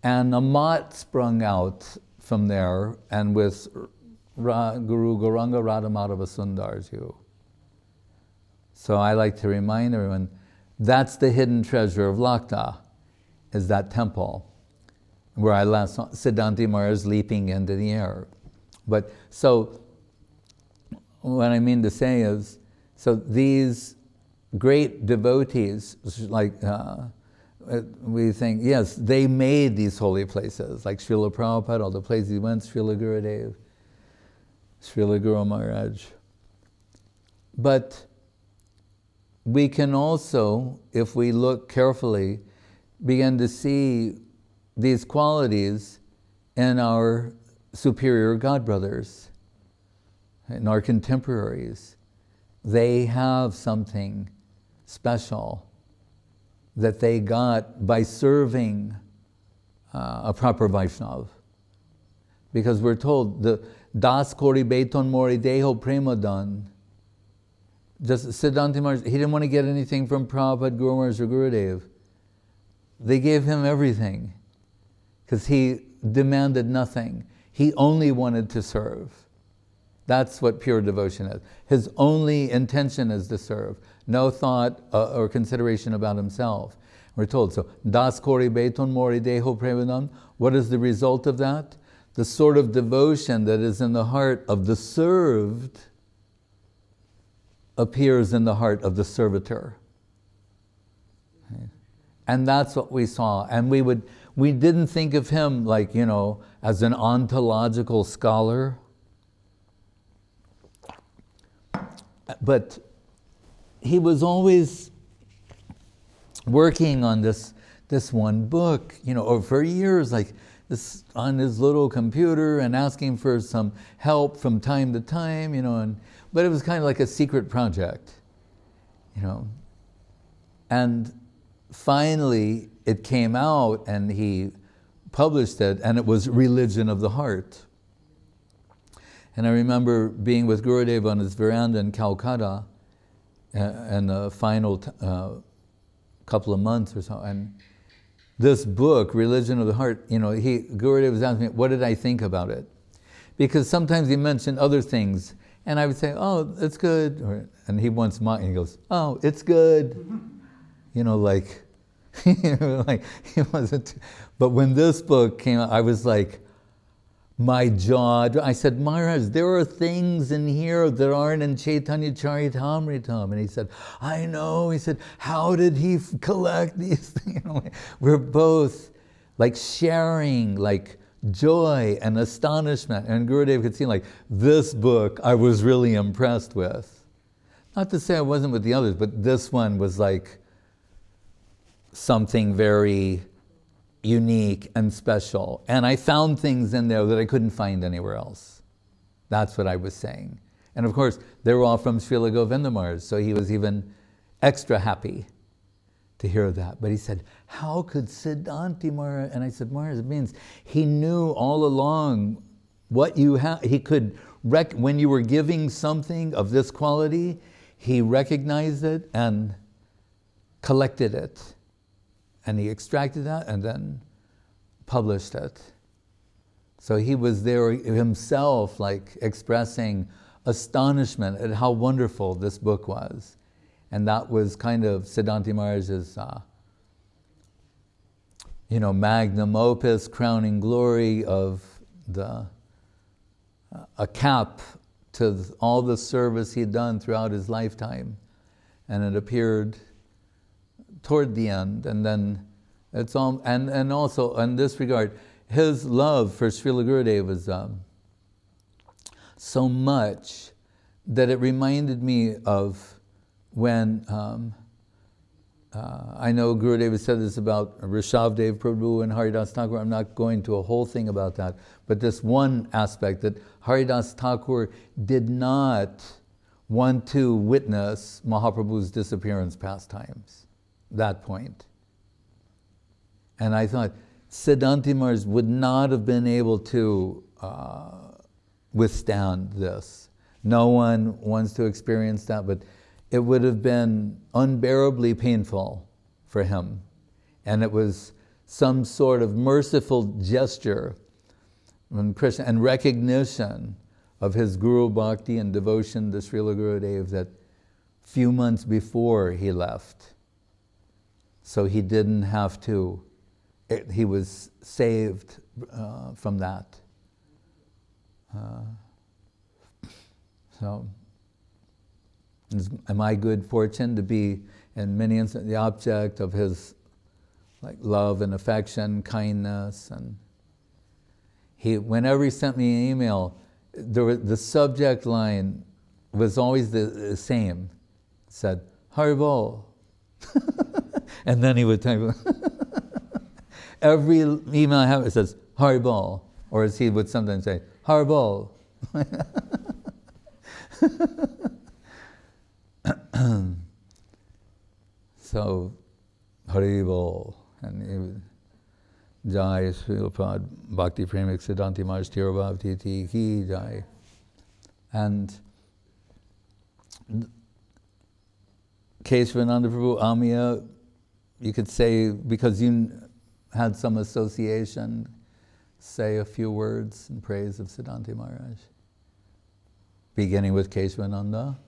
And a math sprung out from there, and with Guru Gauranga Radhamadhava Sundarji. So I like to remind everyone, that's the hidden treasure of Lakta, is that temple, where I last saw Siddhanti Maharaj leaping into the air. But so, what I mean to say is, so these great devotees, like we think, yes, they made these holy places, like Srila Prabhupada, all the places he went, Srila Gurudev, Srila Guru Maharaj. But we can also, if we look carefully, begin to see these qualities in our superior godbrothers, in our contemporaries. They have something special that they got by serving a proper Vaishnav. Because we're told, the Das Kori Beton Mori Deho Premadan, just Siddhanti Maharaj, he didn't want to get anything from Prabhupada, Guru Maharaj, or Gurudev. They gave him everything because he demanded nothing. He only wanted to serve. That's what pure devotion is. His only intention is to serve. No thought or consideration about himself. We're told, so, Das Kori Beton Mori Deho Prevanam, what is the result of that? The sort of devotion that is in the heart of the served appears in the heart of the servitor. Okay. And that's what we saw. And we didn't think of him like, as an ontological scholar. But he was always working on this one book, for years, like this on his little computer, and asking for some help from time to time, but it was kind of like a secret project, And finally it came out and he published it, and it was Religion of the Heart. And I remember being with Gurudev on his veranda in Calcutta in the final couple of months or so. And this book, Religion of the Heart, Gurudev was asking me, what did I think about it? Because sometimes he mentioned other things, and I would say, oh, it's good. And he once mocked, and he goes, oh, it's good. Like he wasn't. But when this book came out, I was like, my jaw, I said, Maharaj, there are things in here that aren't in Chaitanya Charitamritam. And he said, I know. He said, how did he collect these things? We're both like sharing like joy and astonishment. And Gurudev could see like, this book I was really impressed with. Not to say I wasn't with the others, but this one was like something very unique and special. And I found things in there that I couldn't find anywhere else. That's what I was saying. And of course, they were all from Srila Govinda Maharaj, so he was even extra happy to hear that. But he said, how could Siddhanti Maharaj? And I said, Maharaj, it means he knew all along what you have. He could, when you were giving something of this quality, he recognized it and collected it. And he extracted that and then published it. So he was there himself, like expressing astonishment at how wonderful this book was. And that was kind of Siddhanti Maharaj's, magnum opus, crowning glory of a cap to all the service he'd done throughout his lifetime. And it appeared toward the end, and then it's all, and also in this regard, his love for Srila Gurudev was so much that it reminded me of when I know Gurudev said this about Rishabdev Prabhu and Haridas Thakur. I'm not going to a whole thing about that, but this one aspect that Haridas Thakur did not want to witness Mahaprabhu's disappearance pastimes. That point. And I thought Siddhanti Maharaj would not have been able to withstand this. No one wants to experience that, but it would have been unbearably painful for him. And it was some sort of merciful gesture from Krishna and recognition of his Guru Bhakti and devotion to Srila Gurudev that few months before he left. So he didn't have to, he was saved from that. So, am I good fortune to be, in many instances, the object of his love and affection, kindness, and whenever he sent me an email, the subject line was always the same. It said, Haribol. And then he would type, every email I have, it says, Haribol. Or as he would sometimes say, Haribol. So, Haribol. And Jai Srila Prabhupada Bhakti Premik Siddhanti Maharaj Tirobhav Titi Ki Jai. And Keshavananda Prabhu, Amiya, you could say, because you had some association, say a few words in praise of Siddhanti Maharaj. Beginning with Keshavananda.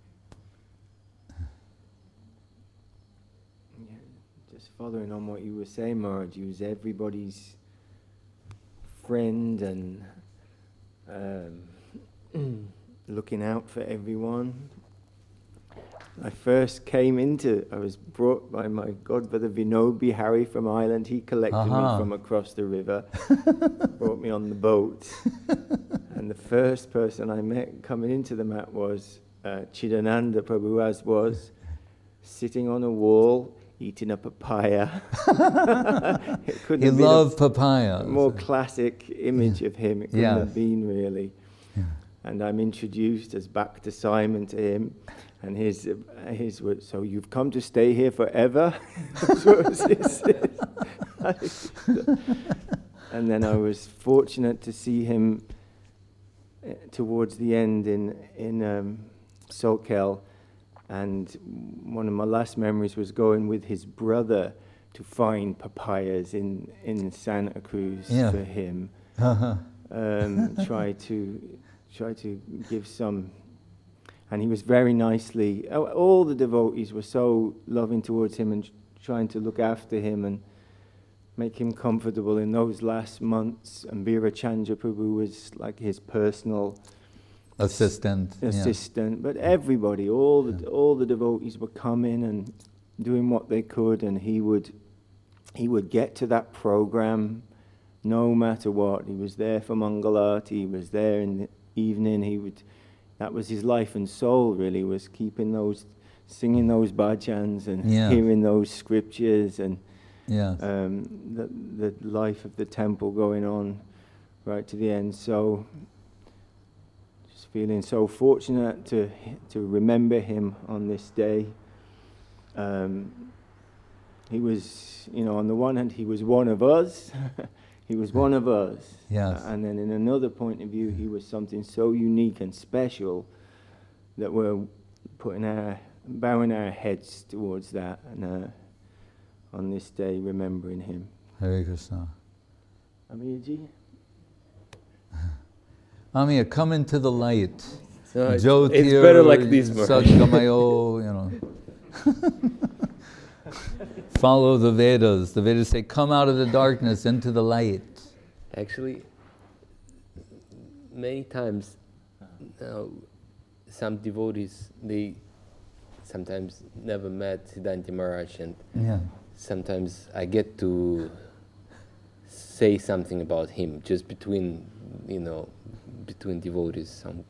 Following on what you were saying, Maharaj, he was everybody's friend and looking out for everyone. I was brought by my godbrother Vinod Bihari from Ireland. He collected me from across the river, brought me on the boat. And the first person I met coming into the mat was Chidananda Prabhu, as was, sitting on a wall, eating a papaya. He loved papaya. More classic image of him. It couldn't have been, really. Yeah. And I'm introduced as Bhakta Simon to him, and his words, so you've come to stay here forever? And then I was fortunate to see him towards the end in Sokel. And one of my last memories was going with his brother to find papayas in Santa Cruz for him. Try to give some, and he was very nicely. All the devotees were so loving towards him and trying to look after him and make him comfortable in those last months. And Veera Chandra Prabhu was like his personal assistant, but everybody, all the devotees were coming and doing what they could, and he would get to that program no matter what. He was there for Mangalarti, he was there in the evening, that was his life and soul, really, was singing those bhajans and hearing those scriptures and the life of the temple going on right to the end. So feeling so fortunate to remember him on this day. He was, on the one hand, he was one of us. He was one of us. Yes. And then in another point of view, he was something so unique and special that we're bowing our heads towards that, and on this day, remembering him. Hare Krishna. Amiyaji? Amiya, come into the light. No, it's better like this, Satgamayo, Follow the Vedas. The Vedas say, come out of the darkness into the light. Actually, many times, some devotees, they sometimes never met Siddhanti Maharaj, and sometimes I get to say something about him just between devotees, some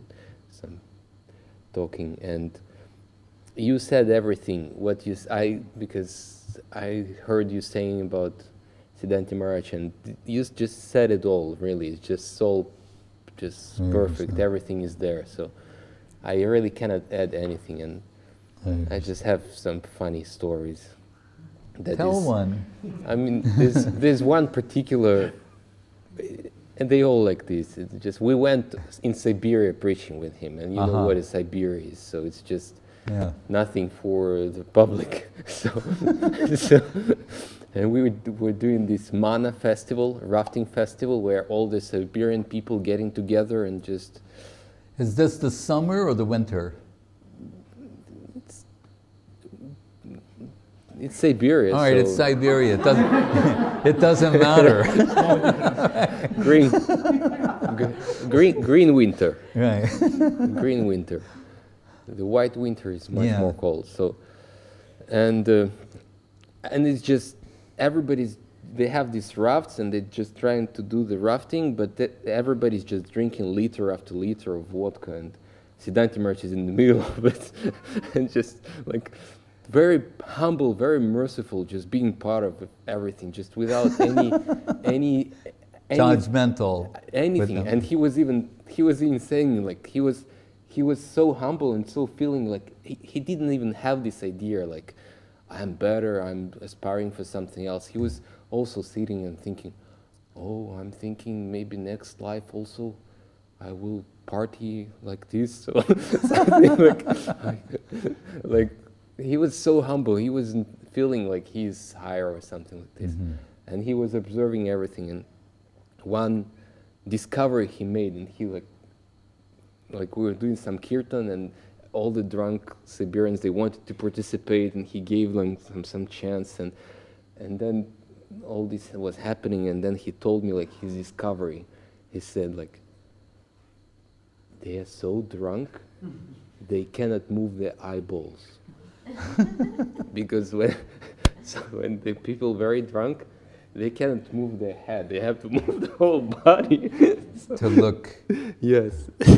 talking, and you said everything. Because I heard you saying about Siddhanti Maharaj, and you just said it all. Really, it's just so, perfect. Everything is there. So I really cannot add anything, and I just have some funny stories. Tell one. I mean, there's one particular. And they all like this. It's just, we went in Siberia preaching with him, and you know what a Siberia is, so it's just nothing for the public. So And we're doing this Mana festival, rafting festival, where all the Siberian people getting together and just. Is this the summer or the winter? It's Siberia. All right, so it's Siberia. It doesn't, it doesn't matter. green winter. Right. Green winter. The white winter is much Yeah. more cold. So, and it's just they have these rafts and they're just trying to do the rafting, but everybody's just drinking liter after liter of vodka, and Siddhanta Maharaj is in the middle of it, and just like very humble, very merciful, just being part of everything, just without any Judgmental. anything. And he was even saying, like, he was so humble and so feeling like he didn't even have this idea like I'm better, I'm aspiring for something else. He was also sitting and thinking, oh, I'm thinking maybe next life also I will party like this. So something like he was so humble. He wasn't feeling like he's higher or something like this. Mm-hmm. And he was observing everything. And one discovery he made, and he like we were doing some kirtan, and all the drunk Siberians, they wanted to participate, and he gave them some chance, and then all this was happening, and then he told me like his discovery. He said like, they are so drunk, they cannot move their eyeballs. Because when the people very drunk, they cannot move their head. They have to move the whole body. To look. Yes.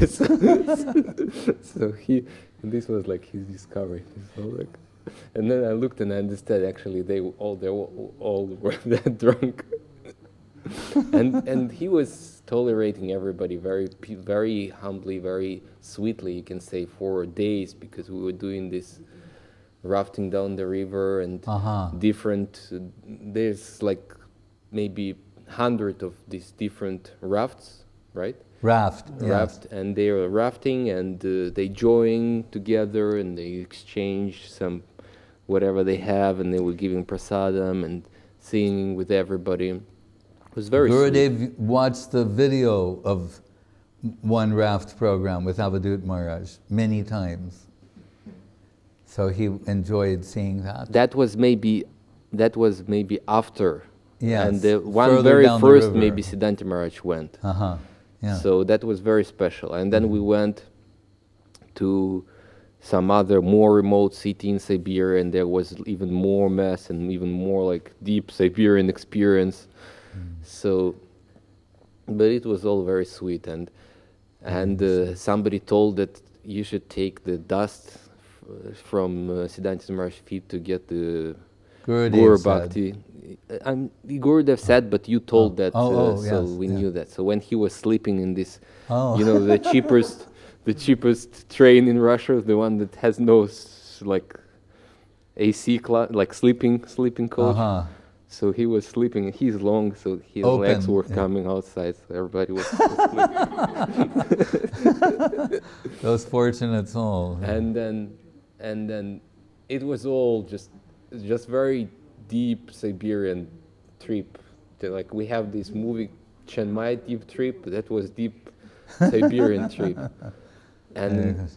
So this was like his discovery. So like, and then I looked and I understood actually they all were that drunk. and he was tolerating everybody very humbly, very sweetly, you can say, for days, because we were doing this rafting down the river and different. There's like maybe 100 of these different rafts, right? Raft, and they are rafting, and they join together and they exchange some whatever they have, and they were giving prasadam and singing with everybody. It was very Gurudev sweet. watched the video of one raft program with Avadut Maharaj many times. So he enjoyed seeing that. That was maybe after. Yes, And the one further very down the first, river. maybe Siddhanta Maharaj went. Yeah. So that was very special. And then we went to some other more remote city in Siberia, and there was even more mess and even more like deep Siberian experience. So, but it was all very sweet. And somebody told that you should take the dust from Siddhanta Maharaj's feet to get the Guru Bhakti. Gurudev said, but you told that, so yes, we knew that. So when he was sleeping in this, Oh. the cheapest train in Russia, the one that has no like AC like sleeping coach. So he was sleeping. He's long, so his legs were coming outside. So everybody was sleeping. Those fortunate souls. And then it was all just very deep Siberian trip. Like we have this movie Chiang Mai deep trip. That was deep Siberian trip. And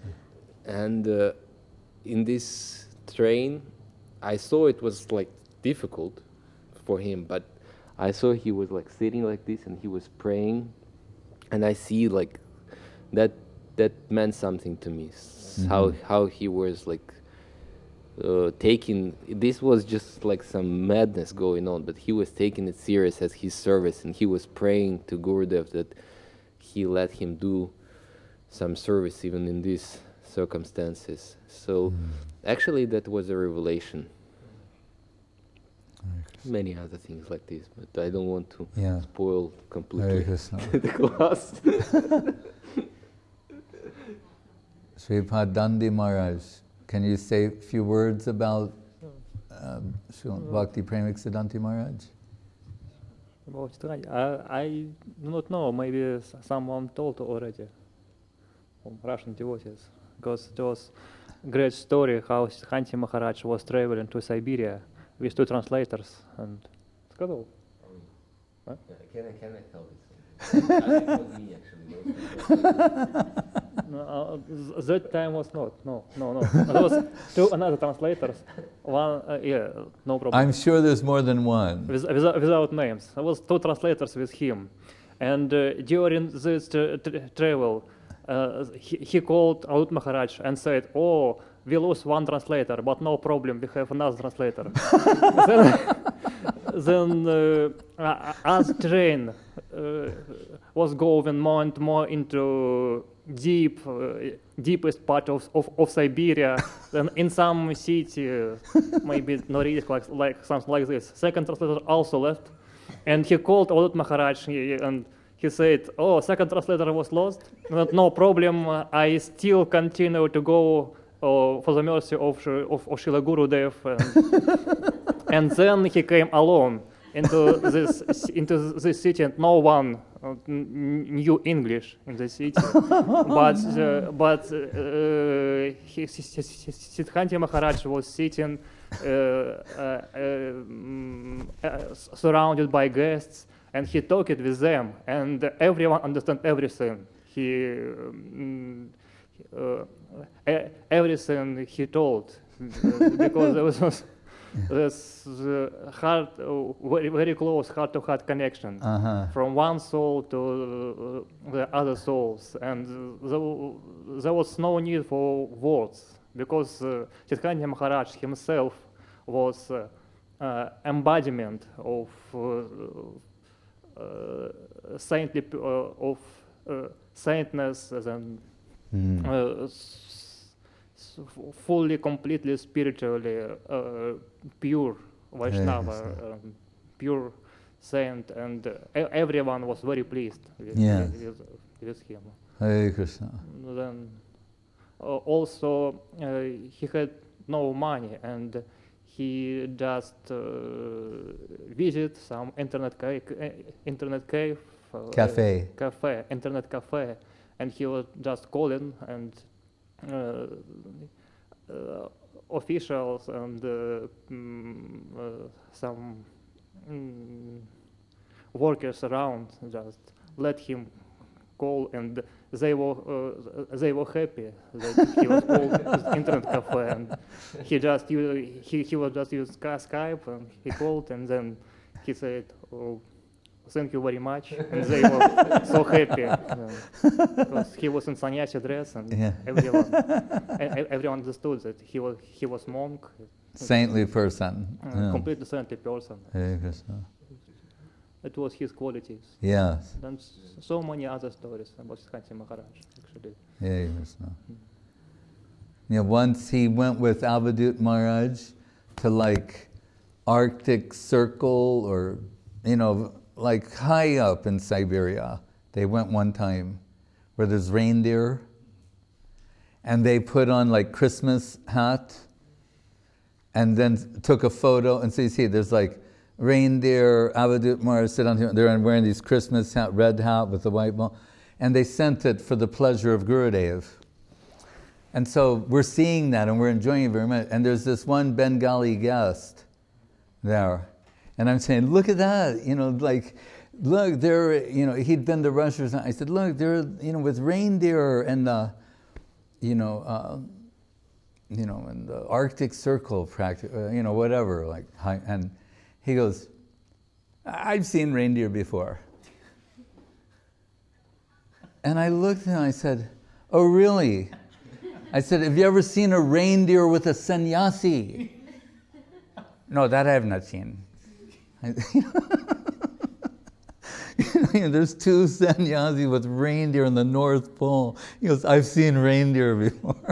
in this train, I saw it was like difficult for him, but I saw he was like sitting like this and he was praying, and I see like that meant something to me. How he was like taking, this was just like some madness going on, but he was taking it serious as his service, and he was praying to Gurudev that he let him do some service even in these circumstances. So actually that was a revelation. Many other things like this, but I don't want to spoil completely the class. Sripad Dandi Maharaj, can you say a few words about Bhakti Premik Siddhanti Maharaj? I do not know, maybe someone told already from Russian devotees, because it was a great story how Siddhanti Maharaj was traveling to Siberia, with two translators, and сказал. Can I tell you something? It was me actually. That time was not. No. There was two another translators. One, no problem. I'm sure there's more than one. Without names. There was two translators with him, and during this travel, he called Alut Maharaj and said, "Oh, we lost one translator, but no problem, we have another translator." then as train was going more and more into deepest part of Siberia, then in some city, maybe Norilsk, like something like this, second translator also left, and he called Alut Maharaj and he said, "Oh, second translator was lost, but no problem, I still continue to go for the mercy of Srila Gurudev." And then he came alone into this city, and no one knew English in the city. but Siddhanta Maharaj was sitting surrounded by guests, and he talked with them, and everyone understood everything. Everything he told, because there was this heart, very close heart-to-heart connection from one soul to the other souls, and there was no need for words, because Siddhanta Maharaj himself was embodiment of saintly of saintness and fully, completely, spiritually pure Vaishnava, pure saint, and everyone was very pleased with him. Hare Krishna. Then also he had no money, and he just visit some internet cafe, and he was just calling, and officials and some workers around just let him call, and they were happy that he was called internet cafe, and he was just use Skype, and he called, and then he said, "Oh, thank you very much," and they were so happy because he was in sannyasi dress, and everyone understood that he was monk, saintly person, completely saintly person. Hare Krishna. It was his qualities. Yes. And so many other stories about Siddhanta Maharaj, actually. Hare Krishna. Yeah, once he went with Avadut Maharaj to like Arctic Circle, or like high up in Siberia. They went one time where there's reindeer, and they put on like Christmas hat, and then took a photo, and so you see there's like reindeer, Avadut Maharaj sit on here, they're wearing these Christmas hat, red hat with the white ball, and they sent it for the pleasure of Gurudev. And so we're seeing that and we're enjoying it very much, and there's this one Bengali guest there. And I'm saying, look at that, look, they're, he'd been to Russia or something. I said, look, they're, with reindeer and in the Arctic Circle, whatever, and he goes, I've seen reindeer before. And I looked at him and I said, oh, really? I said, have you ever seen a reindeer with a sannyasi? No, that I have not seen. There's two sannyasis with reindeer in the North Pole. He goes, I've seen reindeer before.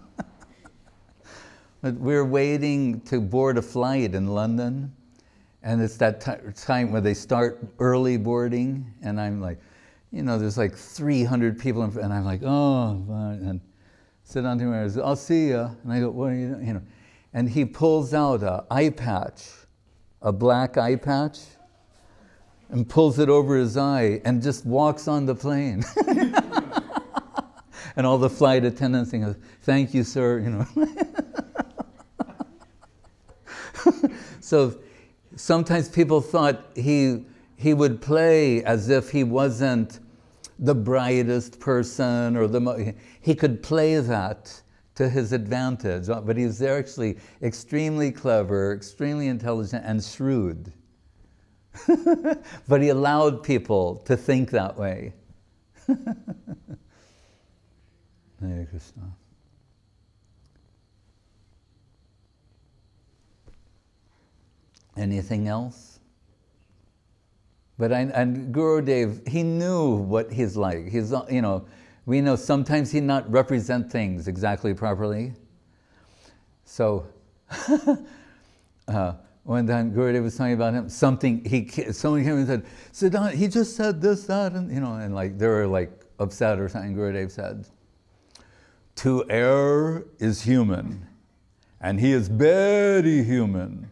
But we're waiting to board a flight in London, and it's that time where they start early boarding, and I'm like, there's like 300 people, and I'm like, oh, and sit on him, and I said, I'll see ya. And I go, what are you doing? And he pulls out an eye patch, a black eye patch, and pulls it over his eye and just walks on the plane. And all the flight attendants go, thank you, sir. So sometimes people thought he would play as if he wasn't the brightest person or he could play that to his advantage, but he's actually extremely clever, extremely intelligent, and shrewd. But he allowed people to think that way. Hare Krishna. Anything else? But and Gurudev, he knew what he's like. He's, we know sometimes he not represent things exactly properly. So one time Gurudev was talking about him, someone came and said, Siddhanta, he just said this, that, and and like they were like upset or something. Gurudev said, to err is human, and he is very human.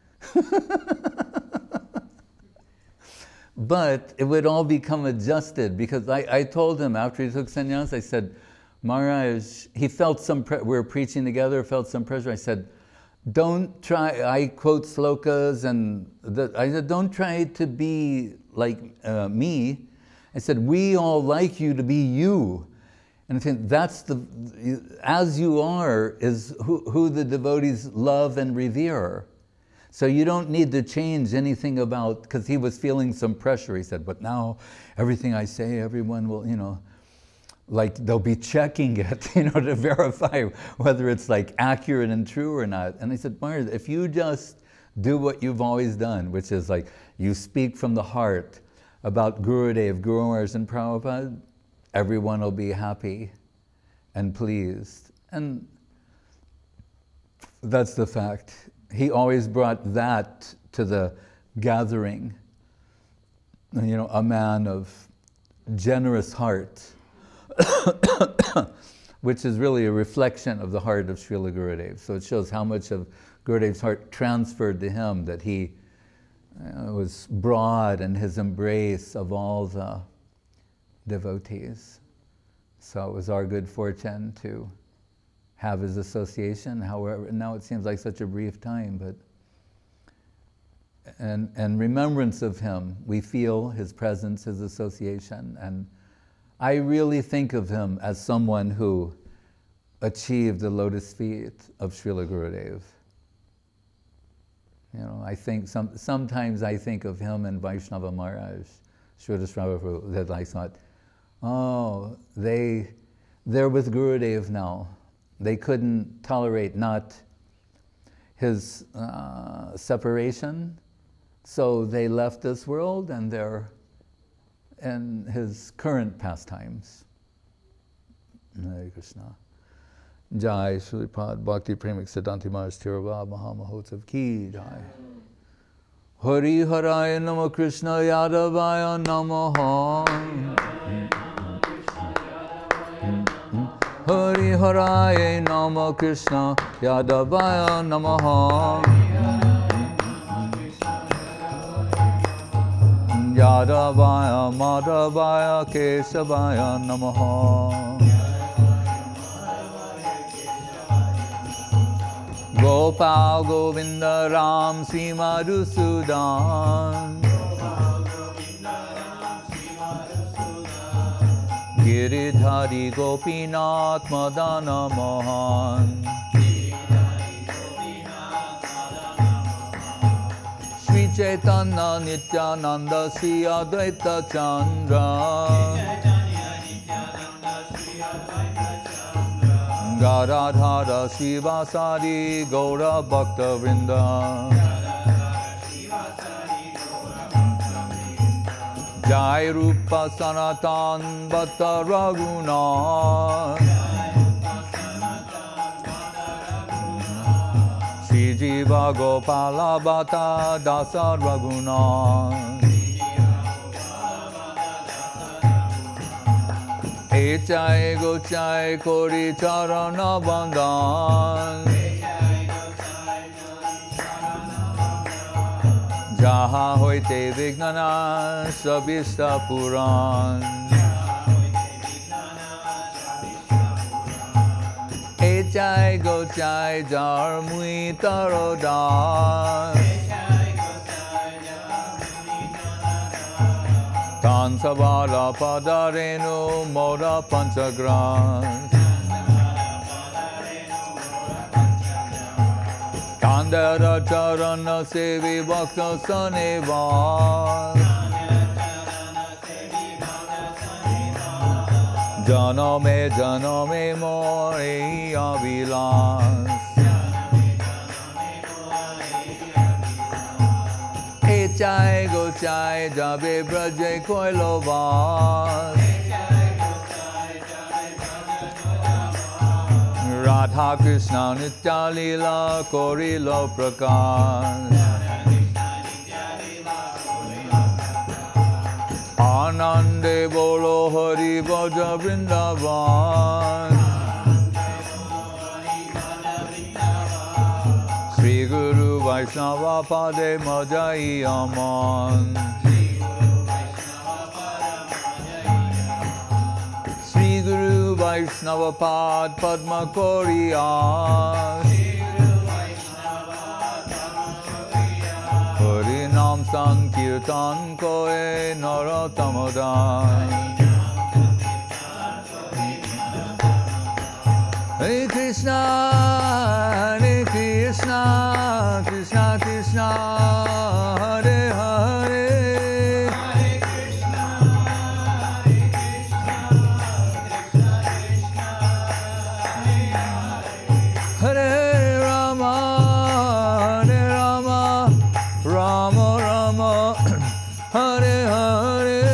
But it would all become adjusted, because I told him after he took sannyas, I said, Maharaj, he felt we were preaching together, felt some pressure. I said, don't try, I quote slokas, and I said, don't try to be like me. I said, we all like you to be you. And I think that's as you are is who the devotees love and revere. So you don't need to change anything about, because he was feeling some pressure. He said, but now everything I say, everyone will, like they'll be checking it, to verify whether it's like accurate and true or not. And I said, Maharaj, if you just do what you've always done, which is like you speak from the heart about Gurudev, Guru Maharaj, and Prabhupada, everyone will be happy and pleased. And that's the fact. He always brought that to the gathering. A man of generous heart, which is really a reflection of the heart of Srila Gurudev. So it shows how much of Gurudev's heart transferred to him, that he was broad in his embrace of all the devotees. So it was our good fortune to have his association. However, now it seems like such a brief time, but and remembrance of him, we feel his presence, his association, and I really think of him as someone who achieved the lotus feet of Srila Gurudev. I think sometimes I think of him and Vaishnava Maharaj, Sridhar Prabhu, that I thought, oh, they're with Gurudev now. They couldn't tolerate not his separation, so they left this world and they're in his current pastimes. Hare Krishna. Jai Sripad Bhakti Premik Siddhanti Maharaj Tirava Mahamahotsav Ki Jai. Hari Haraya Namo Krishna Yadavaya Namaha. Hari Haraya Namo Krishna Yadavaya Namaha. Yadavaya Madhavaya Kesavaya Namaha. Gopal Govinda Ram Sri Madhusudan. Giridhari Gopinath Madana Mohan. Sri Chaitanya Nityananda Sri Advaita Chandra. Gadadhara Srivasadi Gaura Bhakta Vrinda. Jai Rupa Sanatan Bhatta Raghunath. Sri Jiva Gopala Bhatta Dasa Raghunath. Echai Gochai Kori Charana Bandhan. Jaha Hoite Vignana Sabista Puran. Echai Gochai Jar Mui Tarodan. Savara Padarenu Moda Panchagras Kandara Charana Sevi Bhakta Sanivas Janame More Avilas Echai Gochai Jabe Braje Koilovas Radha Krishna Nitya Lila Korilo Prakash Anande Bolo Hari Bhaja Vrindavan Sri Guru Vaishnava Pade Majai Aman Sri Guru Vaishnava Pad Padma Koriyas Hari Nam Sankirtan Koe Naratamadan Hare Krishna, Hare Krishna, Krishna Krishna, Hare Hare Hare Krishna, Hare Rama, Hare Rama, Rama Rama, Hare Hare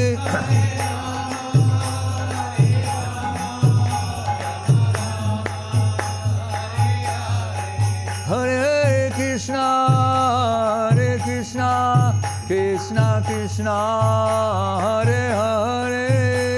Hare Krishna, Hare Krishna, Krishna Krishna, Hare Hare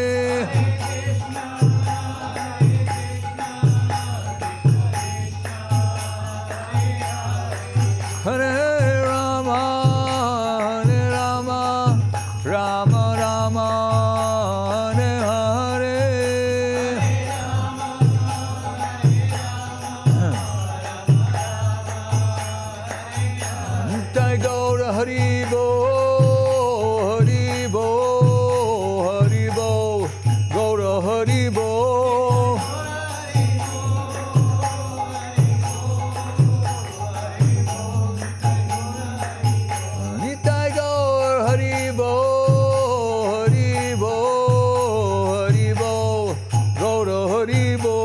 Hare Rama, Hare Rama, Rama Rama, Hare Hare Nitai Gaura Hari Bo, Hari Bo, Hari Bo, Gaura Hari Bo. Nitai Gaura Hari Bo, Hari Bo, Hari Bo, Gaura Hari Bo.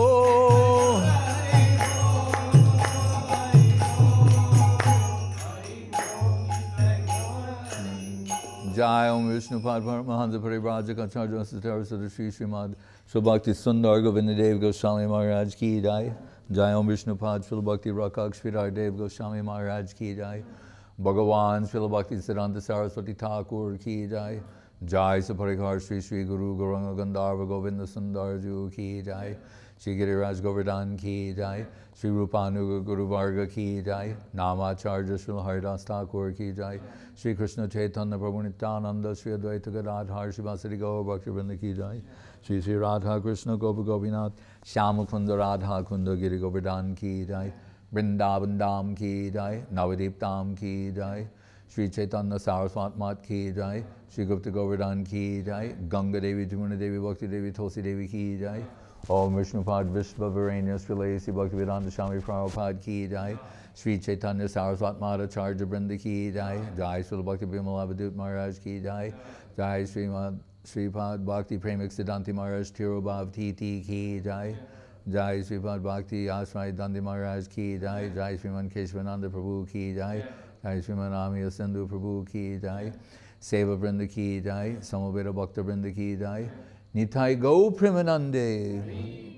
Jai Om Vishnu Pad Paramahansa Parivrajaka Acharya Satara Sada Shri Srimad Shri Sundar Govinda Dev Goswami Maharaj Ki Jai Jai Om Vishnu Pad Srila Bhakti Rakak Sridhar Dev Goswami Maharaj Ki Jai Bhagavan Srila Bhakti Siddhanta Saraswati Thakur Ki Jai Jai Saparikar Sri Sri Guru Gauranga Gandharva Govinda Sundar Ju Ki Jai Shri Giriraj Govardhan Ki Jai Shri Rupanuga Guru Varga Ki Jai Namacharya Srila Haridas Thakur Ki Jai Shri Krishna Chaitanya Prabhu Nityananda Shri Advaita Gadadhar Shivasari Gaur Bhakti Vrinda Ki Jai Shri Shri Radha Krishna Gopa Gopinath Shyama Kunda Radha Kunda Giri Govardhan Ki Jai Vrindavan Dham Ki Jai Navadip Dham Ki Jai Shri Chaitanya Saraswat Mat Ki Jai Shri Gupta Govardhan Ki Jai Ganga Devi Jamuna Devi Bhakti Devi Tulsi Devi Ki Jai Om Vishnupad Vishva Varenya Srilesi Bhaktivedanta Swami Prabhupada Ki Jai Shri Chaitanya Saraswat Mata Charja Brinda Ki Jai Jai Srila Bhakti Bimala Avadut Maharaj Ki Jai Jai Sripad Bhakti Premik Siddhanti Maharaj Tirobhav Titi Ki Jai Jai Sripad Bhakti Asrai Dandi Maharaj Ki Jai Jai Sriman Keshwananda Prabhu Ki Jai Jai Sriman Amiya Sindhu Prabhu Ki Jai Seva Brinda Ki Jai Samaveda Bhakta Brinda Ki Jai Nitai Go Premanande